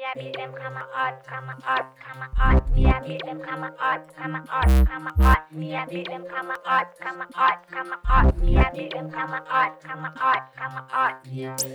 I beat them, come out, come out, come out. Me, I beat them, come out, come out, come out. Me, I beat them, come out, come out, come out. Me, I beat them, come out, come out, come out.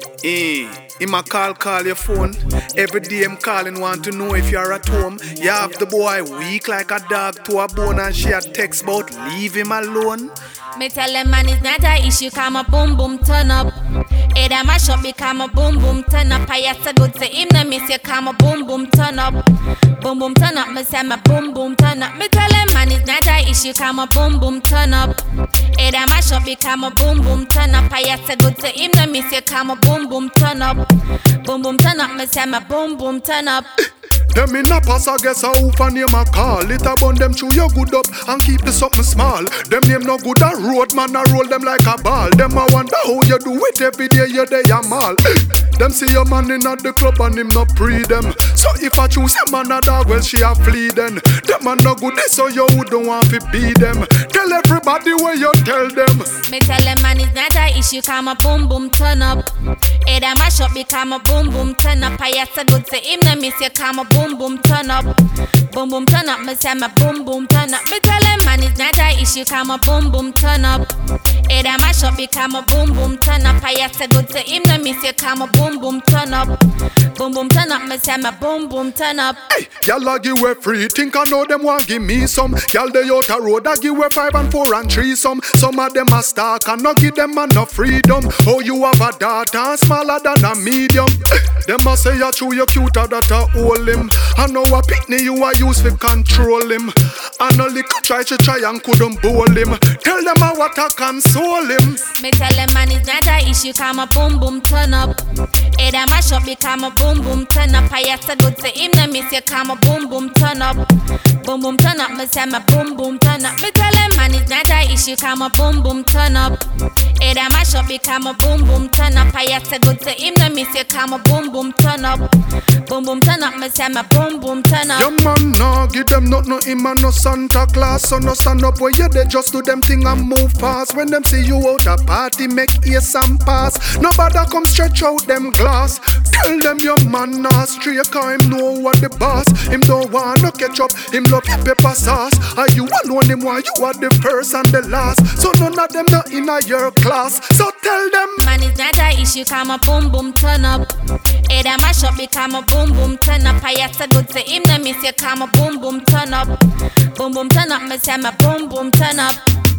Him a call your phone. Every day I'm calling, want to know if you're at home. You have the boy weak like a dog to a bone, and she a text about leave him alone. Me tell them man it's not a issue, come a boom boom turn up. Head a mash up, become a boom boom turn up. I said good to him, no miss you, come a boom boom turn up. Boom boom turn up, me say my boom boom turn up. Me tell them man it's not a issue, come a boom boom turn up. Head a mash up, become a boom boom turn up. I said good to him, no miss you, come a boom boom turn up. Boom boom turn up, me say my boom boom turn up. Them in a pass, I guess a hoof and name a call. It a bun them chew your good up and keep the something small. Them name no good a road, man a roll them like a ball. Them a wonder how you do it every day you day a mall. Them see your man in at the club and him no pre them. So if I choose a man a dog, well she a flee then. Them man no good so you wouldn't want to be them. Tell everybody where you tell them. Me tell them man it's not a issue, come a boom boom turn up. Head a mash up, become a boom boom turn up. I said good to him, no miss you, come a boom boom turn up. Boom boom turn up, me say my boom boom turn up. Me tell them man it's not a issue, come a boom boom turn up. Head a mash up, become a boom boom turn up. I said good to him, no miss you, come a boom boom turn up. Boom boom turn up, me say my boom boom turn up. Hey, y'all a give away free, think I know them want give me some. Y'all they out a road, I give away 5 and 4 and 3 some. Some of them a stalk and not give them man no freedom. Oh, you have a daughter smaller than a medium. Them a say you true, you cuter that a hold him. I know a pitney you a use for control him. And a little try and couldn't bowl him. Tell them a what I console him. Me tell them man it's not a issue, come a boom boom turn up. Head a mash up, become a boom boom turn up. I said good to him, no miss you, come a boom boom turn up. Boom boom turn up, me say my boom boom turn up. Me tell them man it's not a issue, come a boom boom turn up. Head a mash up, become a boom boom turn up. I said good to him, no miss you, come a boom boom turn up. Boom boom turn up, me say my boom boom turn up. Your man nah give them no him and no Santa Claus. So no stand up where you they just do them thing and move fast. When them see you out a party, make ears and pass. Nobody come stretch out them glass. Tell them your man nah straight, cause him know what the boss. Him don't want no ketchup, him love pepper sauce. Are you alone him while you are the first and the last? So none of them not in your class. So tell them man it's not a issue, come a boom boom turn up. Head a mash up, become a boom boom turn up. I said good to him, no miss you, come a boom boom turn up. Boom boom turn up, me say my boom boom turn up.